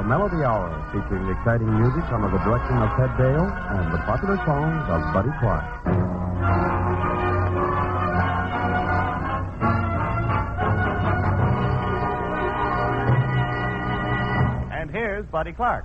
Melody Hour, featuring exciting music under the direction of Ted Dale and the popular songs of Buddy Clark. And here's Buddy Clark.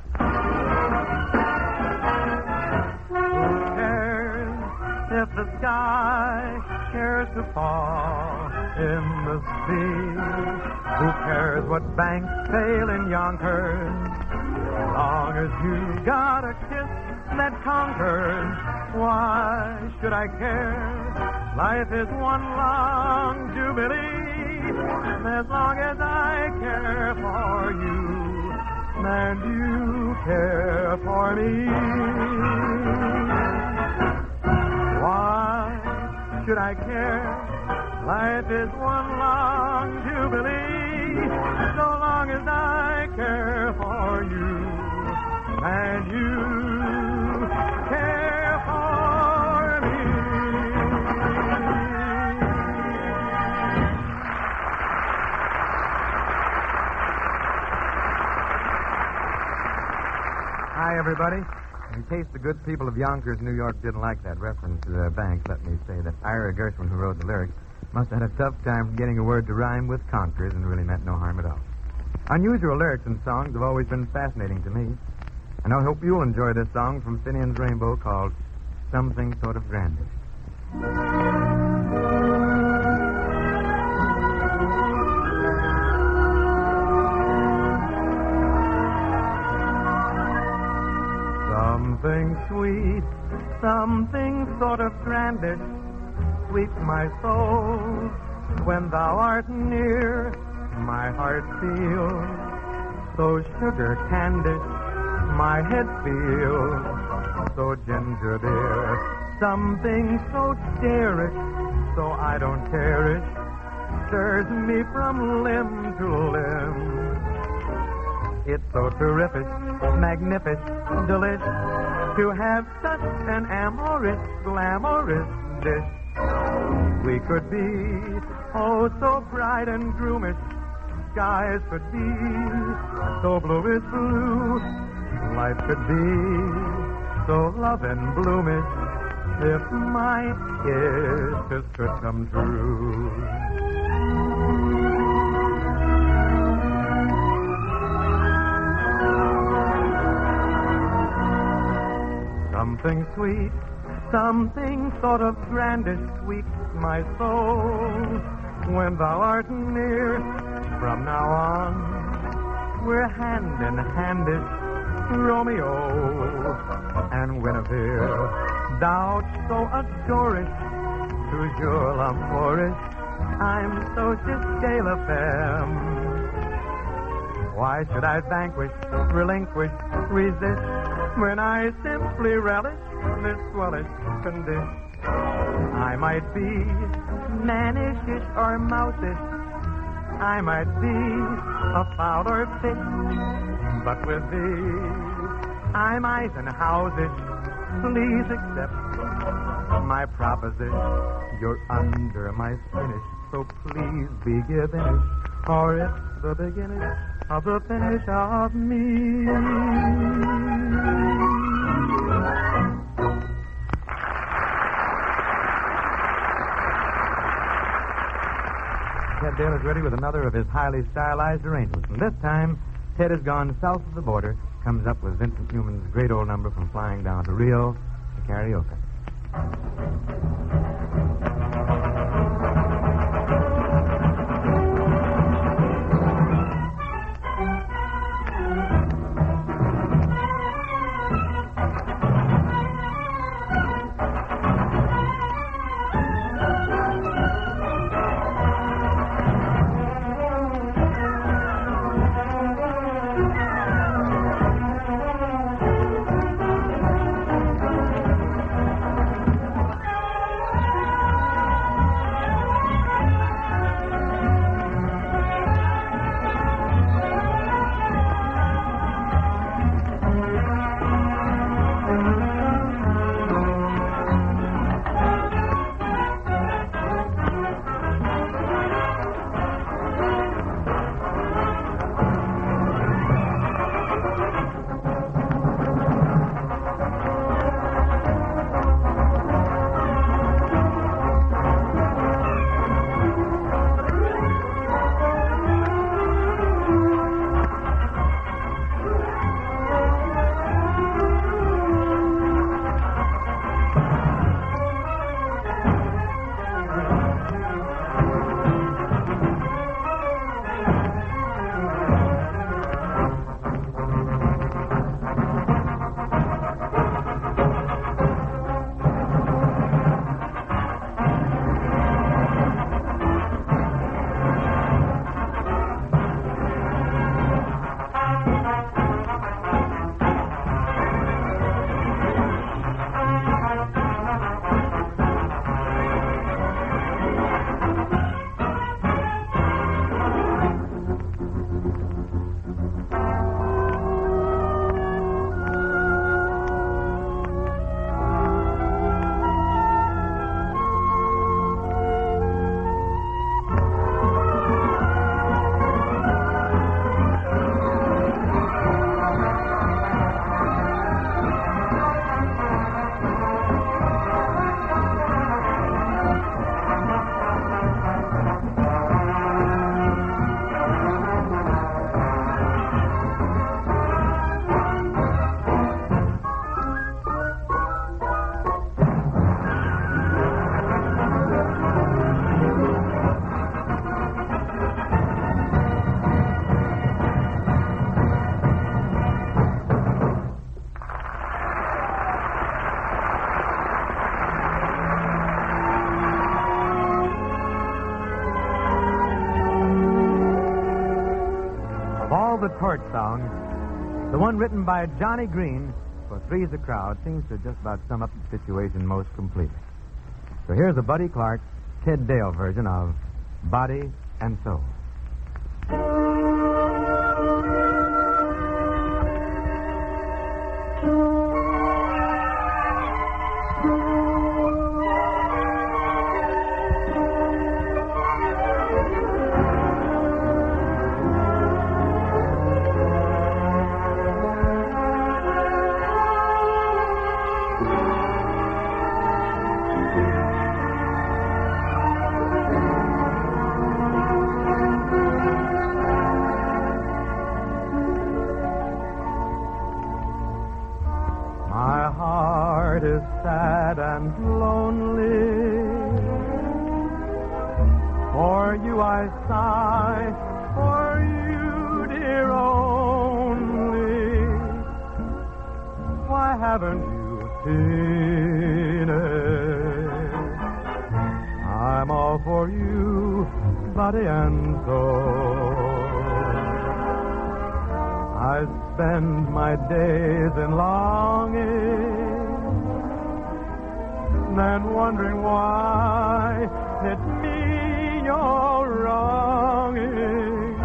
Who cares if the sky cares to fall in the sea? Who cares what banks fail in Yonkers? As long as you got a kiss that conquers, why should I care? Life is one long jubilee. As long as I care for you, and you care for me. Why should I care? Life is one long jubilee, so long as I care for you, and you care for me. Hi, everybody. In case the good people of Yonkers, New York, didn't like that reference to their banks, let me say that Ira Gershwin, who wrote the lyrics, must have had a tough time getting a word to rhyme with conquers and really meant no harm at all. Unusual lyrics in songs have always been fascinating to me. And I hope you'll enjoy this song from Finian's Rainbow called Something Sort of Grandish. Something sweet, something sort of grandish, sweet my soul. When thou art near, my heart feels so sugar candish. My head feels so ginger dear. Something so dearish, so I don't care it, stirs me from limb to limb. It's so terrific, magnificent, delish to have such an amorous, glamorous dish. We could be, oh, so bright and groomish. Skies could be so blue is blue. Life could be so love and bloomish if my kisses could come true. Something sweet, something sort of grandish sweets my soul. When thou art near, from now on, we're hand in handish, Romeo and Guinevere. Thou'rt so adorish, toujours l'amourish, I'm so chez la femme. Why should I vanquish, relinquish, resist, when I simply relish this swellish condition? I might be mannishish or mouseish, I might be a fowl or fish, but with thee I'm Eisenhausish. Please accept my proposition. You're under my finish, so please be givenish, or it's the beginning of the finish of me. Ted Dale is ready with another of his highly stylized arrangements. And this time, Ted has gone south of the border, comes up with Vincent Newman's great old number from Flying Down to Rio to karaoke. the Torch song, the one written by Johnny Green for Three's a Crowd, seems to just about sum up the situation most completely. So here's a Buddy Clark, Ted Dale version of Body and Soul. Sad and lonely. For you I sigh, for you, dear, only. Why haven't you seen it? I'm all for you, body and soul. I spend my days in longing, and wondering why it's me you're wronging.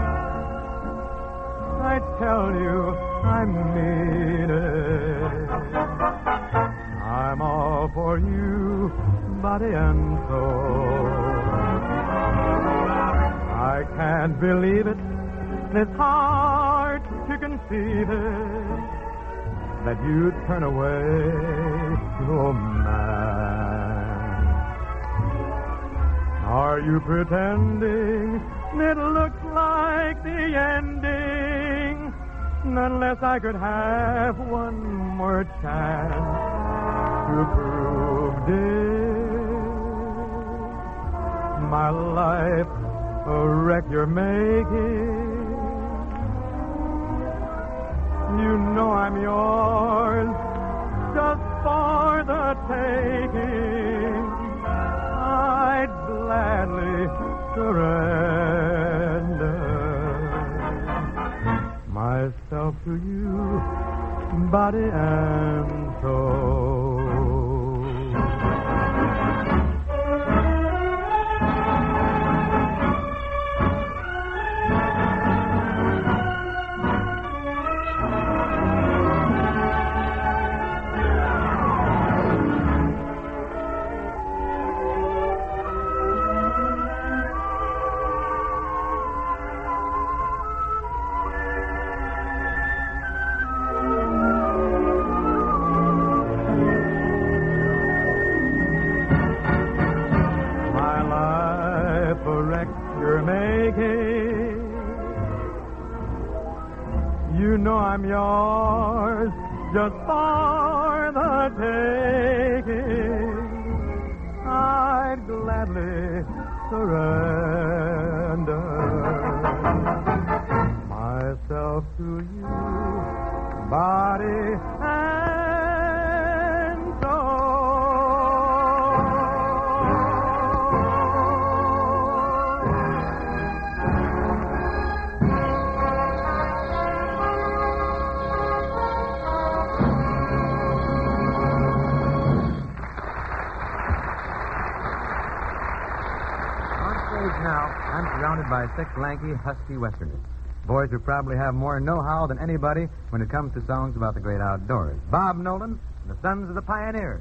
I tell you I mean it. I'm all for you, body and soul. I can't believe it, it's hard to conceive it, that you'd turn away, oh man. Are you pretending it looks like the ending? Unless I could have one more chance to prove it. My life a wreck you're making. You know I'm yours, just for the taking. I'd gladly surrender myself to you, body and soul. You know I'm yours, just for the taking. I'd gladly surrender myself to you, body and soul. Now, I'm surrounded by 6 lanky, husky Westerners. Boys who probably have more know-how than anybody when it comes to songs about the great outdoors. Bob Nolan and the Sons of the Pioneers.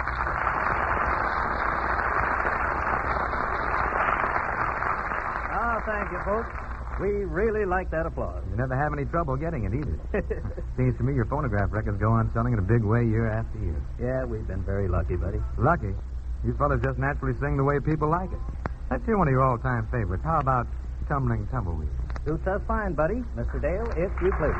Oh, thank you, folks. We really like that applause. You never have any trouble getting it either. Seems to me your phonograph records go on selling in a big way year after year. Yeah, we've been very lucky, buddy. Lucky? You fellas just naturally sing the way people like it. Let's hear one of your all-time favorites. How about Tumbling Tumbleweed? Suits us fine, buddy. Mr. Dale, if you please.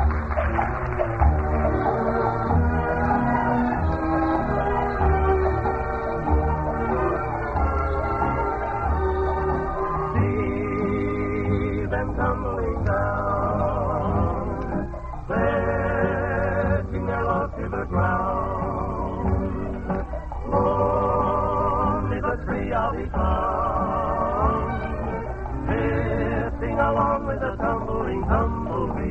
See them tumbling down, sledging their load to the ground. Only the tree I'll be found, along with a tumbling tumbleweed.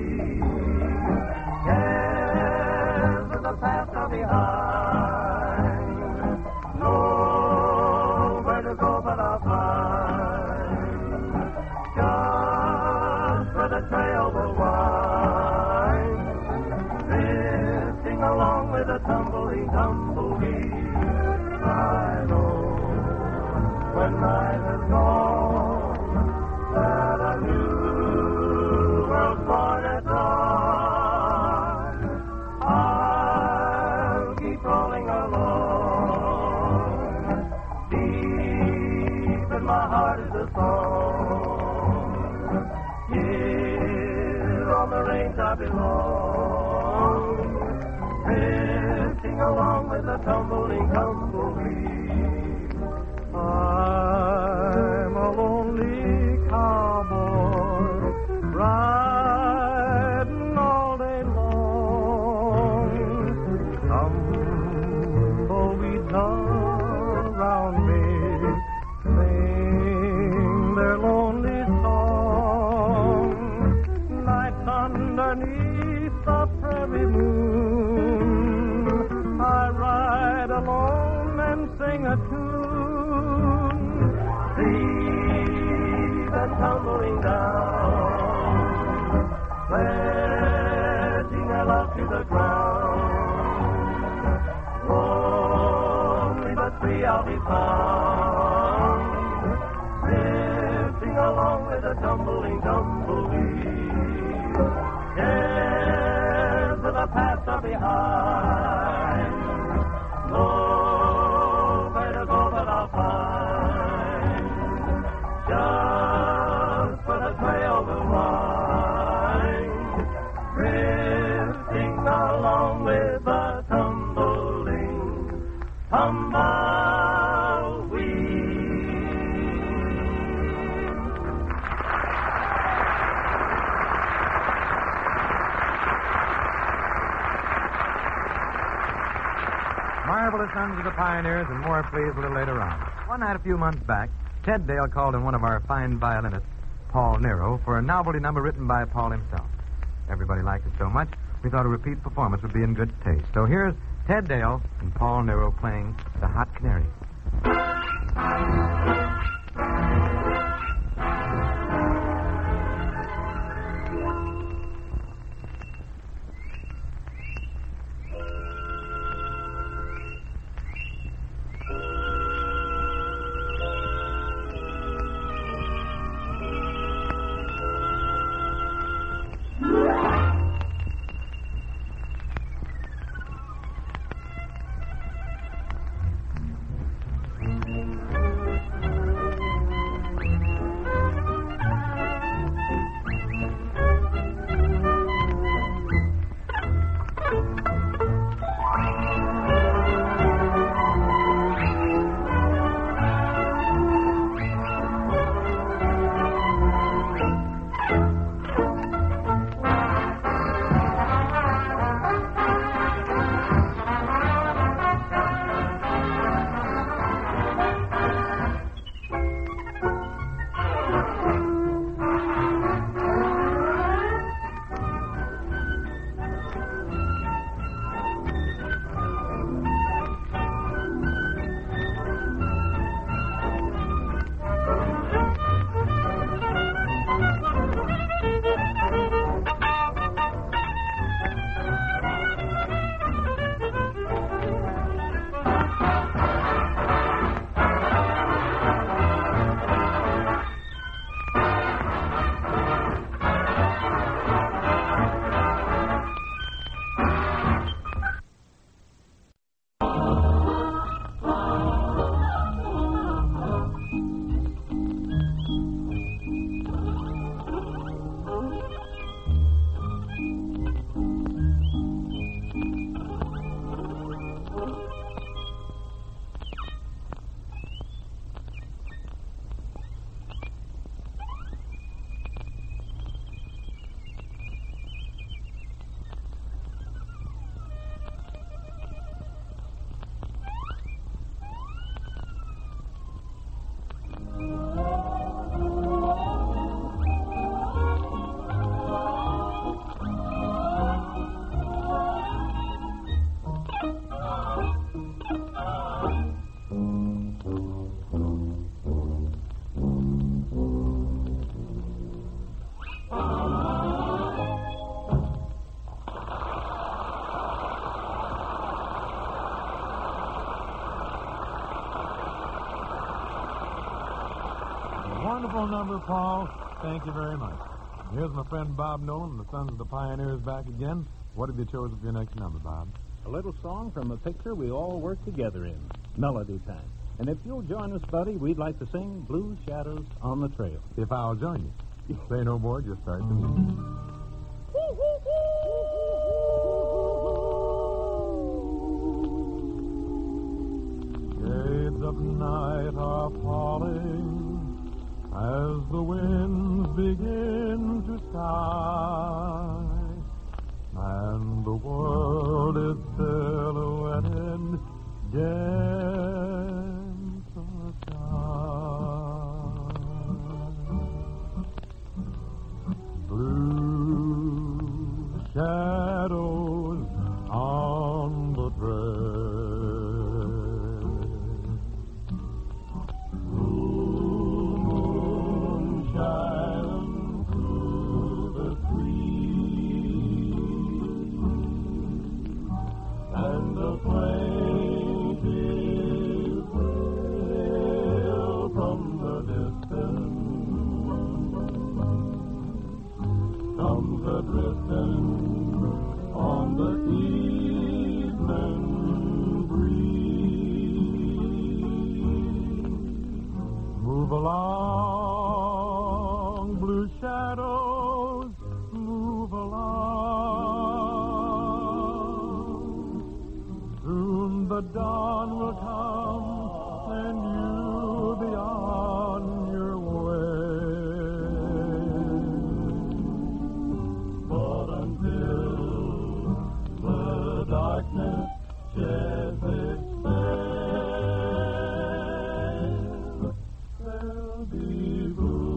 the trail will wind, drifting along with a tumbling tumbleweed. I know when night has gone that a new world's born at dawn. I'll keep rolling along. Deep in my heart is a song. Here on the range I belong, drifting along with the tumbling tumbleweed. I'm a lonely cowboy, riding all day long. Tumbleweeds around me sing their lonely song. Nights underneath the prairie moon, I ride alone and sing a tune. Trees are tumbling down, pledging their love to the ground. Lonely but free I'll be found, drifting along with a tumbling tumbleweed. Cares of the past are behind, nowhere to go but I'll find. Just where the trail will wind, drifting along with the tumbling tumbleweed. Marvelous Sons of the Pioneers and more, please, a little later on. One night a few months back, Ted Dale called in one of our fine violinists, Paul Nero, for a novelty number written by Paul himself. Everybody liked it so much, we thought a repeat performance would be in good taste. So here's Ted Dale and Paul Nero playing The Hot Canary. Paul. Thank you very much. Here's my friend Bob Nolan and the Sons of the Pioneers back again. What have you chosen for your next number, Bob? A little song from a picture we all work together in, Melody Time. And if you'll join us, buddy, we'd like to sing Blue Shadows on the Trail. If I'll join you. Say no more, just start the music. Shades of night are falling as the winds begin to sigh, and the world is silhouetted against the sky. Blue shadows on the trail. On the evening breeze. Move along, blue shadows, move along. Soon the dawn will come and you'll be on your way. Darkness sheds its spell. There'll be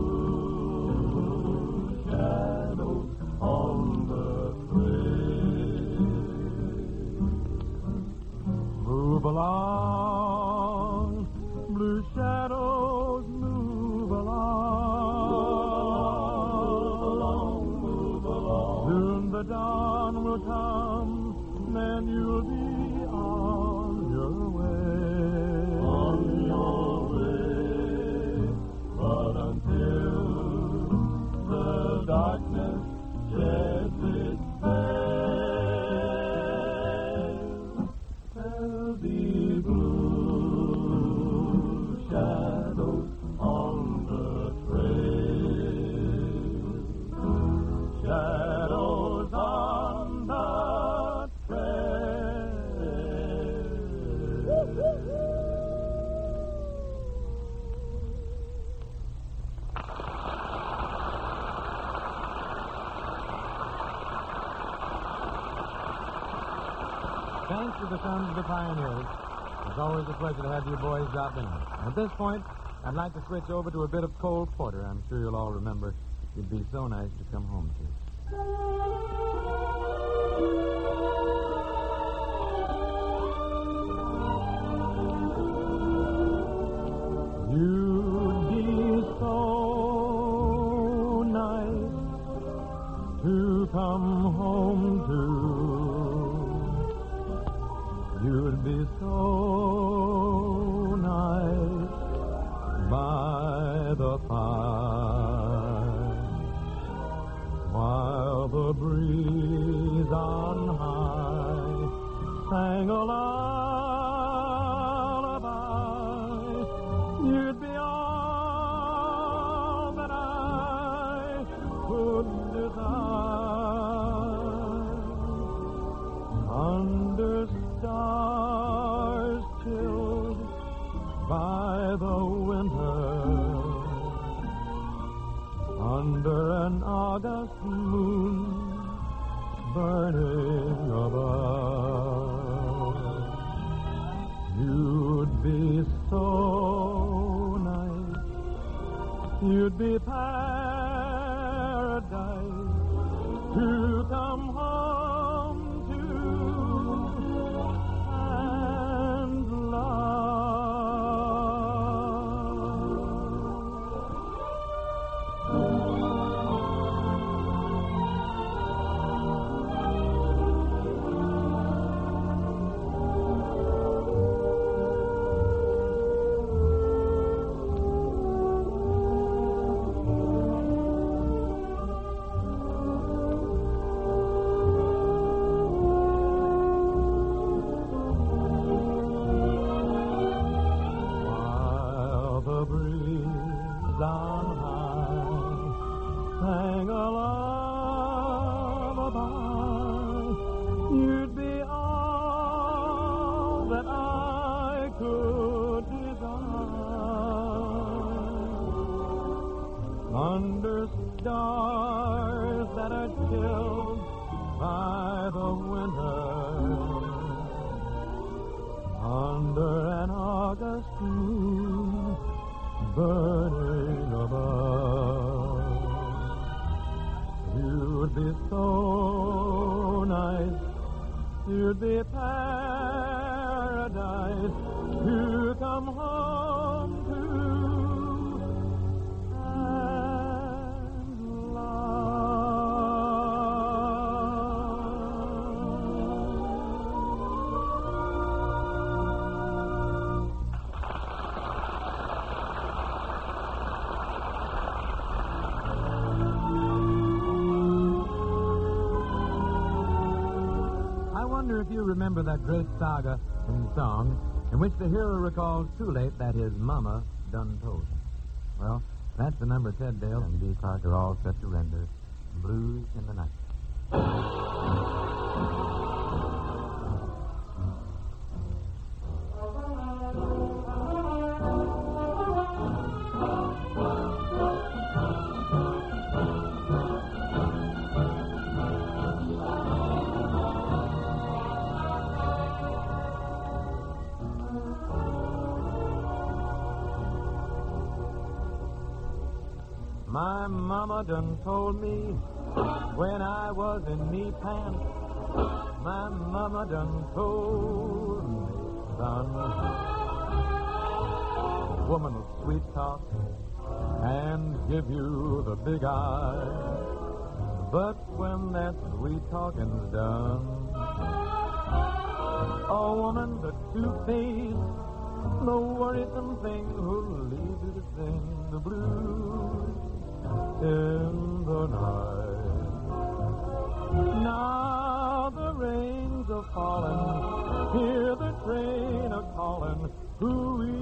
blue shadows on the trail. Move along, blue shadows, move along. Move along. Soon the dawn will come. Then you'll be on your way. On your way. But until the darkness sheds its spell, there'll be blue shadows on the trail. Shadows on the Thanks to the Sons of the Pioneers. It's always a pleasure to have you boys drop in. At this point, I'd like to switch over to a bit of Cole Porter. I'm sure you'll all remember it'd be so nice to come home to. You'd be so nice to come home to. You'd be so nice by the fire, while the breeze on high sang a lullaby. You'd be all that I could desire. Under stars chilled by the winter, under an August moon burning above, you'd be so nice, you'd be paradise to come home to and love. Stars that are chilled by the winter under an August moon burning above. You'd be so nice, you'd be paradise to come home to and love. I wonder if you remember that great saga and song in which the hero recalls too late that his mama done told him. Well, that's the number Ted Dale and Dee Clark are all set to render. Blues in the Night. My mama done told me when I was in knee pants. My mama done told me, son, woman will sweet talk and give you the big eye. But when that sweet talking's done, a woman's a two-faced, no worrisome thing who'll leave you to sing the blues in the night. Now the rains are falling, hear the train a calling, hoo-wee.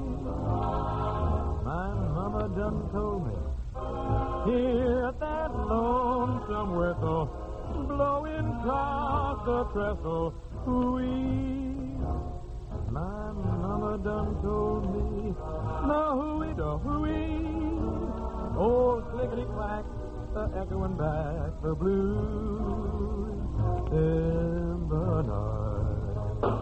My mama done told me, hear that lonesome whistle blowing across the trestle, hoo-wee. My mama done told me, no hoo-wee, da hoo-wee. Old clickety-clack, the echoing back, the blues in the night.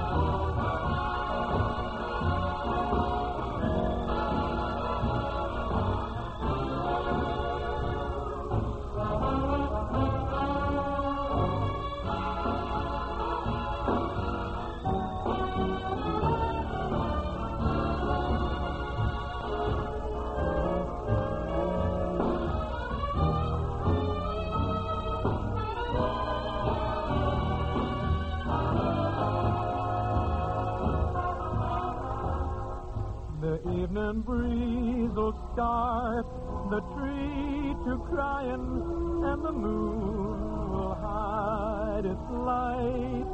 The evening breeze will start the tree to crying, and the moon will hide its light.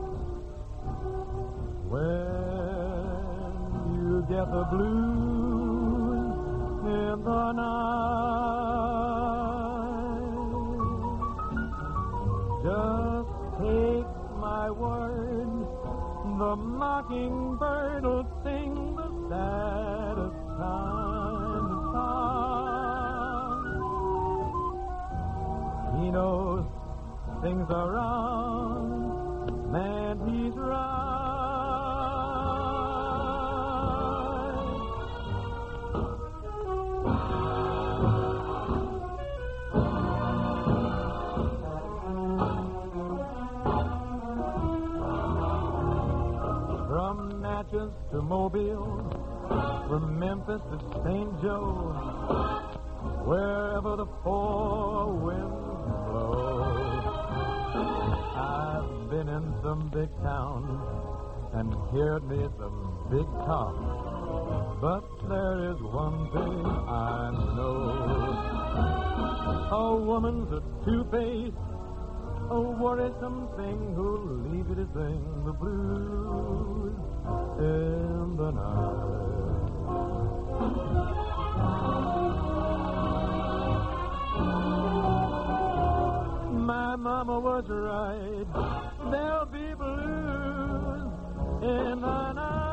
When you get the blues in the night, just take my word, the mockingbird will sing the saddest kind of song. He knows things are wrong, and he's right. From Natchez to Mobile, from Memphis to St. Joe, wherever the four winds blow. I've been in some big towns and heard me some big talk, but there is one thing I know. A woman's a two-faced, a worrisome thing who'll leave you to sing the blues in the night. My mama was right. There'll be blues in the night.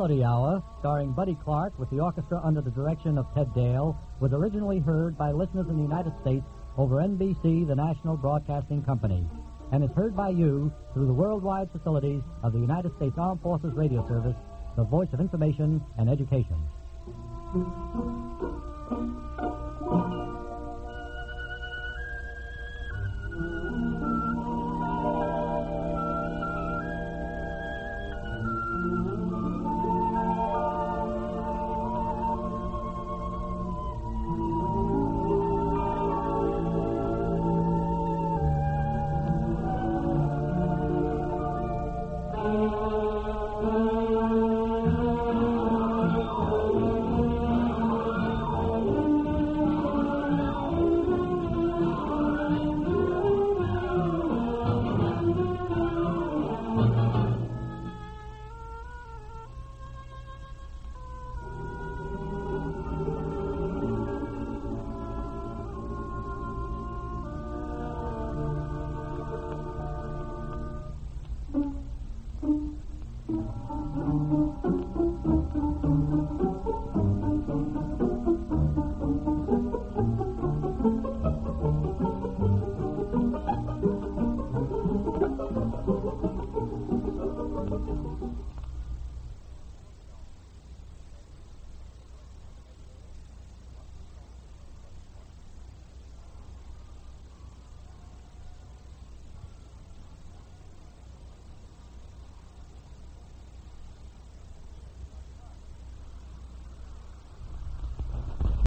Melody Hour, starring Buddy Clark with the orchestra under the direction of Ted Dale, was originally heard by listeners in the United States over NBC, the National Broadcasting Company, and is heard by you through the worldwide facilities of the United States Armed Forces Radio Service, the voice of information and education.